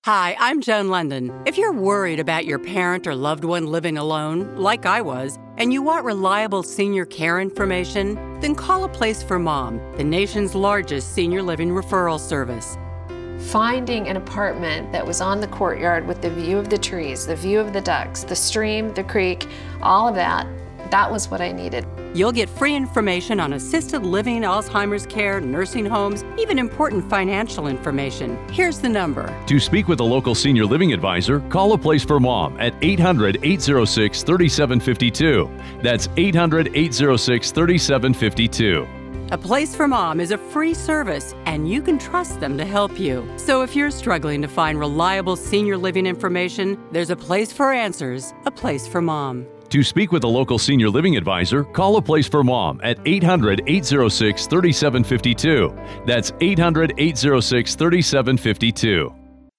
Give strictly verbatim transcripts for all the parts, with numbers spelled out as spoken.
Hi, I'm Joan London. If you're worried about your parent or loved one living alone, like I was, and you want reliable senior care information, then call A Place for Mom, the nation's largest senior living referral service. Finding an apartment that was on the courtyard with the view of the trees, the view of the ducks, the stream, the creek, all of that, that was what I needed. You'll get free information on assisted living, Alzheimer's care, nursing homes, even important financial information. Here's the number. To speak with a local senior living advisor, call A Place for Mom at eight hundred, eight oh six, three seven five two. That's eight hundred, eight oh six, three seven five two. A Place for Mom is a free service, and you can trust them to help you. So if you're struggling to find reliable senior living information, there's a place for answers, A Place for Mom. To speak with a local senior living advisor, call A Place for Mom at eight hundred, eight oh six, three seven five two. That's eight hundred, eight oh six, three seven five two.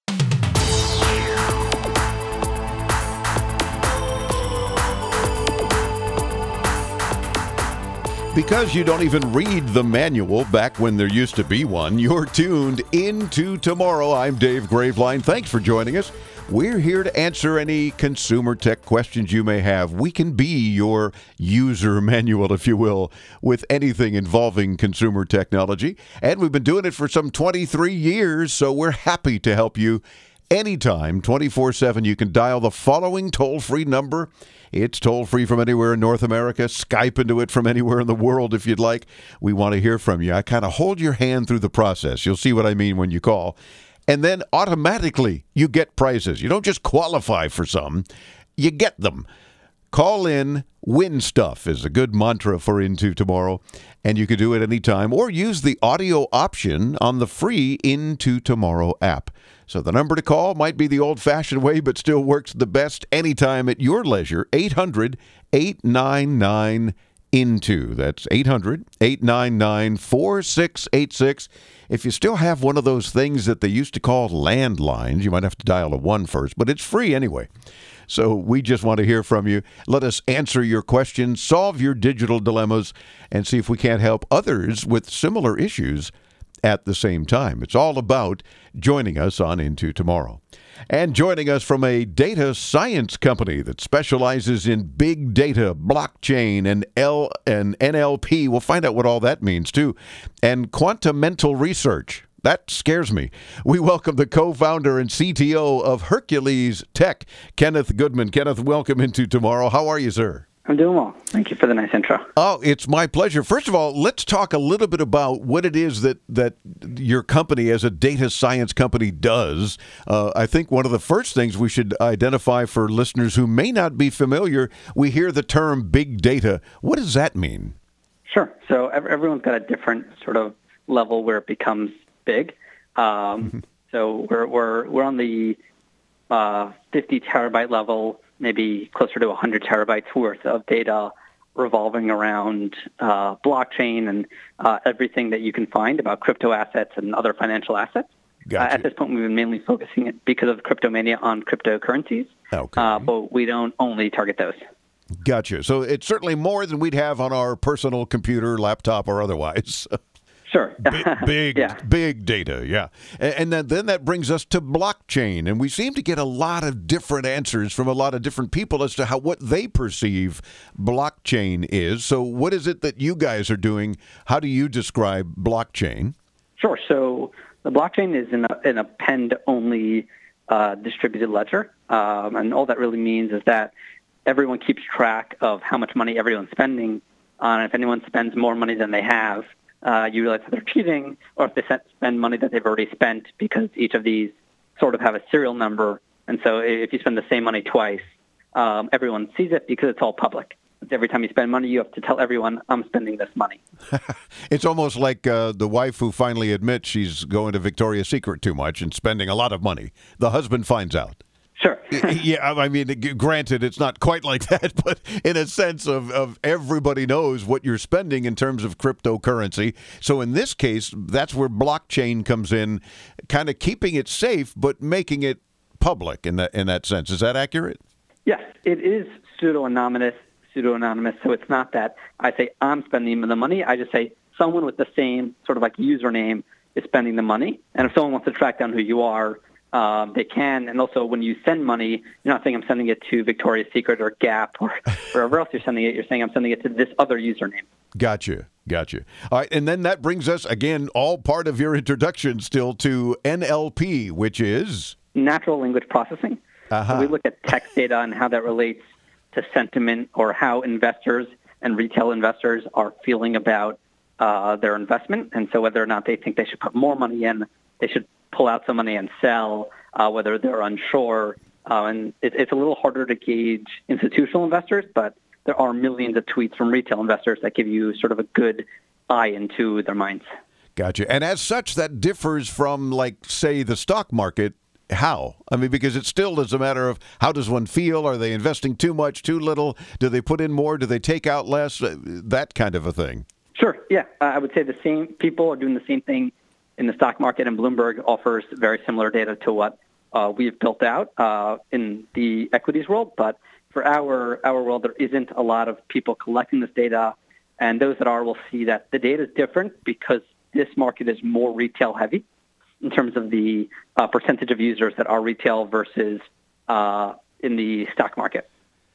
Because you don't even read the manual back when there used to be one, you're tuned into tomorrow. I'm Dave Graveline. Thanks for joining us. We're here to answer any consumer tech questions you may have. We can be your user manual, if you will, with anything involving consumer technology. And we've been doing it for some twenty-three years, so we're happy to help you anytime, twenty-four seven. You can dial the following toll-free number. It's toll-free from anywhere in North America. Skype into it from anywhere in the world if you'd like. We want to hear from you. I kind of hold your hand through the process. You'll see what I mean when you call. And then automatically you get prizes. You don't just qualify for some, you get them. Call in, win stuff is a good mantra for Into Tomorrow. And you can do it anytime or use the audio option on the free Into Tomorrow app. So the number to call might be the old-fashioned way, but still works the best anytime at your leisure. eight hundred, eight nine nine, INTO. That's eight hundred, eight nine nine, four six eight six. If you still have one of those things that they used to call landlines, you might have to dial a one first, but it's free anyway. So we just want to hear from you. Let us answer your questions, solve your digital dilemmas, and see if we can't help others with similar issues at the same time. It's all about joining us on Into Tomorrow. And joining us from a data science company that specializes in big data, blockchain, and L and N L P. We'll find out what all that means, too. And quantum mental research. That scares me. We welcome the co-founder and C T O of Hercules Tech, Kenneth Goodman. Kenneth, welcome Into Tomorrow. How are you, sir? I'm doing well. Thank you for the nice intro. Oh, it's my pleasure. First of all, let's talk a little bit about what it is that, that your company as a data science company does. Uh, I think one of the first things we should identify for listeners who may not be familiar, we hear the term big data. What does that mean? Sure. So everyone's got a different sort of level where it becomes big. Um, mm-hmm. So we're, we're, we're on the uh, fifty terabyte level, maybe closer to one hundred terabytes worth of data revolving around uh, blockchain and uh, everything that you can find about crypto assets and other financial assets. Gotcha. Uh, at this point, we've been mainly focusing, it because of cryptomania, on cryptocurrencies, okay. uh, but we don't only target those. Gotcha. So it's certainly more than we'd have on our personal computer, laptop, or otherwise. Sure. big, big, yeah. big data, yeah. And, and then, then that brings us to blockchain, and we seem to get a lot of different answers from a lot of different people as to how what they perceive blockchain is. So what is it that you guys are doing? How do you describe blockchain? Sure. So the blockchain is an, an append-only uh, distributed ledger, um, and all that really means is that everyone keeps track of how much money everyone's spending, uh, and if anyone spends more money than they have, Uh, you realize that they're cheating, or if they spend money that they've already spent, because each of these sort of have a serial number. And so if you spend the same money twice, um, everyone sees it because it's all public. Every time you spend money, you have to tell everyone, I'm spending this money. It's almost like uh, the wife who finally admits she's going to Victoria's Secret too much and spending a lot of money. The husband finds out. Sure. Yeah, I mean, granted, it's not quite like that, but in a sense of, of everybody knows what you're spending in terms of cryptocurrency. So in this case, that's where blockchain comes in, kind of keeping it safe, but making it public in that in that sense. Is that accurate? Yes, it is pseudo-anonymous, pseudo-anonymous. So it's not that I say I'm spending the money. I just say someone with the same sort of like username is spending the money. And if someone wants to track down who you are, um, they can. And also, when you send money, you're not saying I'm sending it to Victoria's Secret or Gap or wherever else you're sending it. You're saying I'm sending it to this other username. Gotcha. Gotcha. All right. And then that brings us, again, all part of your introduction still to N L P, which is? Natural language processing. Uh-huh. So we look at text data and how that relates to sentiment or how investors and retail investors are feeling about uh, their investment. And so whether or not they think they should put more money in, they should pull out some money and sell, uh, whether they're unsure. Uh, and it, it's a little harder to gauge institutional investors, but there are millions of tweets from retail investors that give you sort of a good eye into their minds. Gotcha. And as such, that differs from, like, say, the stock market. How? I mean, because it still is a matter of how does one feel? Are they investing too much, too little? Do they put in more? Do they take out less? Uh, that kind of a thing. Sure. Yeah. Uh, I would say the same people are doing the same thing in the stock market, and Bloomberg offers very similar data to what uh, we've built out uh, in the equities world. But for our our world, there isn't a lot of people collecting this data, and those that are will see that the data is different because this market is more retail heavy in terms of the uh, percentage of users that are retail versus uh, in the stock market.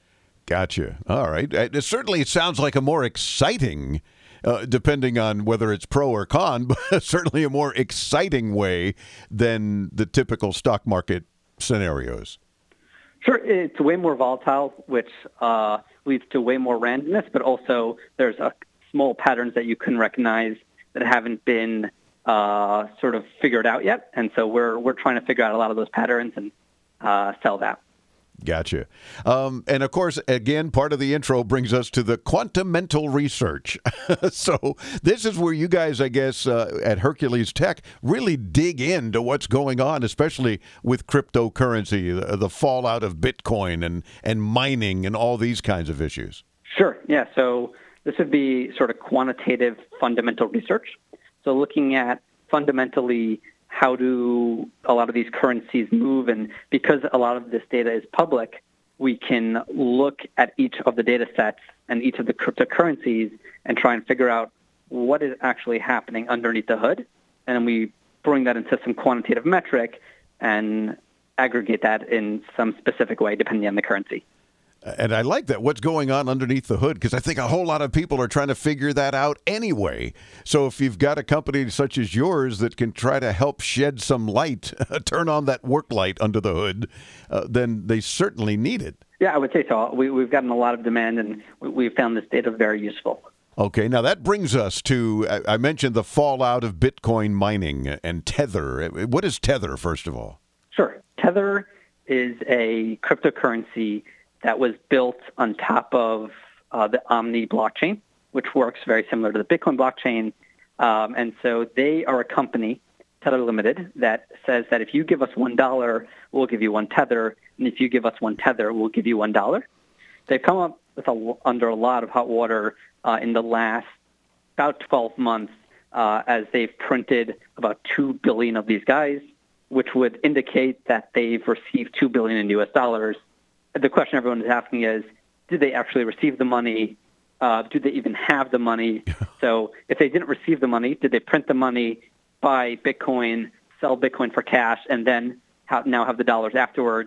Gotcha. All right. It certainly sounds like a more exciting, uh, depending on whether it's pro or con, but certainly a more exciting way than the typical stock market scenarios. Sure. It's way more volatile, which uh, leads to way more randomness, but also there's a small patterns that you can recognize that haven't been Uh, sort of figured out yet, and so we're we're trying to figure out a lot of those patterns and uh, sell that. Gotcha. Um, and of course, again, part of the intro brings us to the quantum mental research. So this is where you guys, I guess, uh, at Hercules Tech really dig into what's going on, especially with cryptocurrency, the, the fallout of Bitcoin and and mining and all these kinds of issues. Sure. Yeah. So this would be sort of quantitative fundamental research. So looking at fundamentally how do a lot of these currencies move, and because a lot of this data is public, we can look at each of the data sets and each of the cryptocurrencies and try and figure out what is actually happening underneath the hood. And then we bring that into some quantitative metric and aggregate that in some specific way depending on the currency. And I like that, what's going on underneath the hood, because I think a whole lot of people are trying to figure that out anyway. So if you've got a company such as yours that can try to help shed some light, turn on that work light under the hood, uh, then they certainly need it. Yeah, I would say so. We, we've gotten a lot of demand, and we, we've found this data very useful. Okay, now that brings us to, I mentioned the fallout of Bitcoin mining and Tether. What is Tether, first of all? Sure. Tether is a cryptocurrency that was built on top of uh, the Omni blockchain, which works very similar to the Bitcoin blockchain. Um, and so they are a company, Tether Limited, that says that if you give us one dollar, we'll give you one Tether, and if you give us one Tether, we'll give you one dollar. They've come up with a, under a lot of hot water uh, in the last about twelve months uh, as they've printed about two billion of these guys, which would indicate that they've received two billion in U S dollars. The question everyone is asking is, did they actually receive the money? Uh, do they even have the money? So if they didn't receive the money, did they print the money, buy Bitcoin, sell Bitcoin for cash, and then have, now have the dollars afterwards?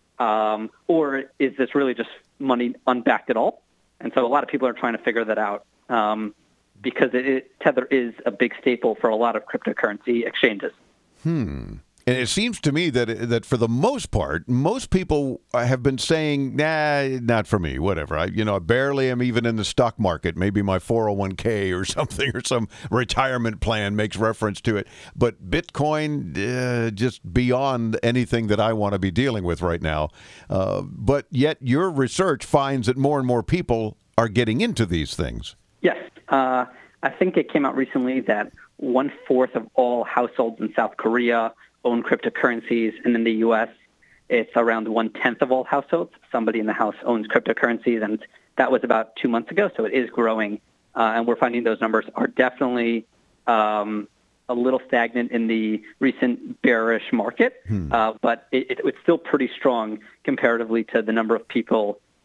Um, or is this really just money unbacked at all? And so a lot of people are trying to figure that out um, because it, it, Tether is a big staple for a lot of cryptocurrency exchanges. Hmm. And it seems to me that that for the most part, most people have been saying, nah, not for me, whatever. I, you know, I barely am even in the stock market. Maybe my four oh one k or something or some retirement plan makes reference to it. But Bitcoin, uh, just beyond anything that I want to be dealing with right now. Uh, but yet your research finds that more and more people are getting into these things. Yes. Uh, I think it came out recently that one-fourth of all households in South Korea own cryptocurrencies, and in the U S, it's around one-tenth of all households. Somebody in the house owns cryptocurrencies, and that was about two months ago, so it is growing. Uh, and we're finding those numbers are definitely um, a little stagnant in the recent bearish market, hmm. uh, but it, it, it's still pretty strong comparatively to the number of people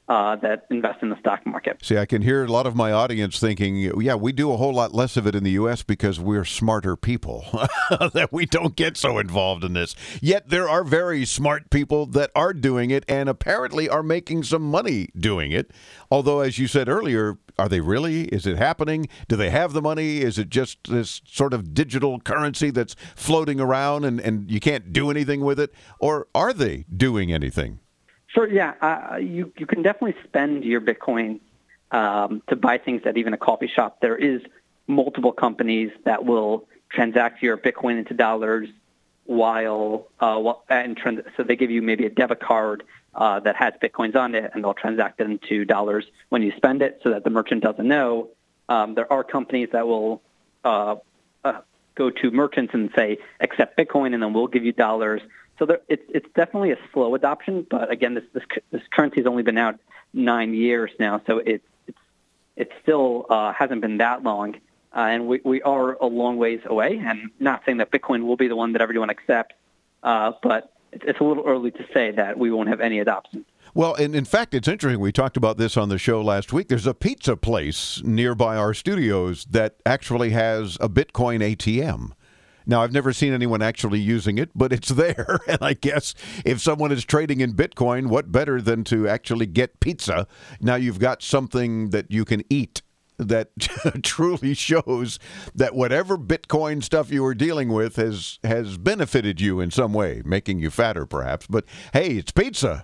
uh, that invest in the stock market. See, I can hear a lot of my audience thinking, yeah, we do a whole lot less of it in the U S because we're smarter people, that we don't get so involved in this. Yet there are very smart people that are doing it and apparently are making some money doing it. Although, as you said earlier, are they really? Is it happening? Do they have the money? Is it just this sort of digital currency that's floating around and, and you can't do anything with it? Or are they doing anything? Sure, yeah. Uh, you, you can definitely spend your Bitcoin um, to buy things at even a coffee shop. There is multiple companies that will transact your Bitcoin into dollars while, uh, while and trans- so they give you maybe a debit card uh, that has Bitcoins on it, and they'll transact it into dollars when you spend it so that the merchant doesn't know. Um, there are companies that will uh, uh, go to merchants and say, accept Bitcoin, and then we'll give you dollars. So there, it's it's definitely a slow adoption, but again, this this, this currency has only been out nine years now, so it it's it still uh, hasn't been that long, uh, and we, we are a long ways away. And not saying that Bitcoin will be the one that everyone accepts, uh, but it's, it's a little early to say that we won't have any adoption. Well, and in fact, it's interesting. We talked about this on the show last week. There's a pizza place nearby our studios that actually has a Bitcoin A T M. Now, I've never seen anyone actually using it, but it's there. And I guess if someone is trading in Bitcoin, what better than to actually get pizza? Now you've got something that you can eat that truly shows that whatever Bitcoin stuff you were dealing with has, has benefited you in some way, making you fatter perhaps. But hey, it's pizza.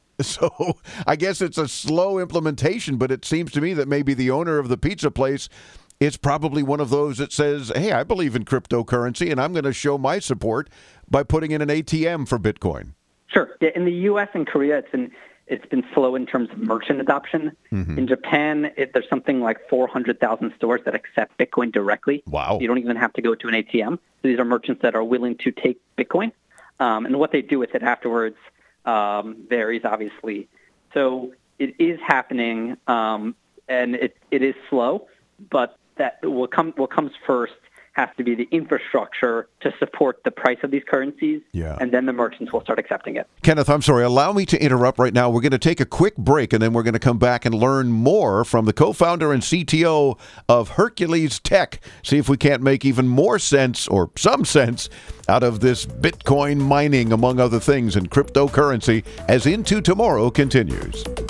So I guess it's a slow implementation, but it seems to me that maybe the owner of the pizza place is probably one of those that says, hey, I believe in cryptocurrency, and I'm going to show my support by putting in an A T M for Bitcoin. Sure. Yeah, in the U S and Korea, it's been it's been slow in terms of merchant adoption. Mm-hmm. In Japan, it, there's something like four hundred thousand stores that accept Bitcoin directly. Wow. You don't even have to go to an A T M. So these are merchants that are willing to take Bitcoin. Um, and what they do with it afterwards um, varies, obviously. So it is happening, um, and it, it is slow, but that what, come, what comes first has to be the infrastructure to support the price of these currencies, yeah. and then the merchants will start accepting it. Kenneth, I'm sorry. Allow me to interrupt right now. We're going to take a quick break, and then we're going to come back and learn more from the co-founder and C T O of Hercules Tech. See if we can't make even more sense, or some sense, out of this Bitcoin mining, among other things, and cryptocurrency, as Into Tomorrow continues.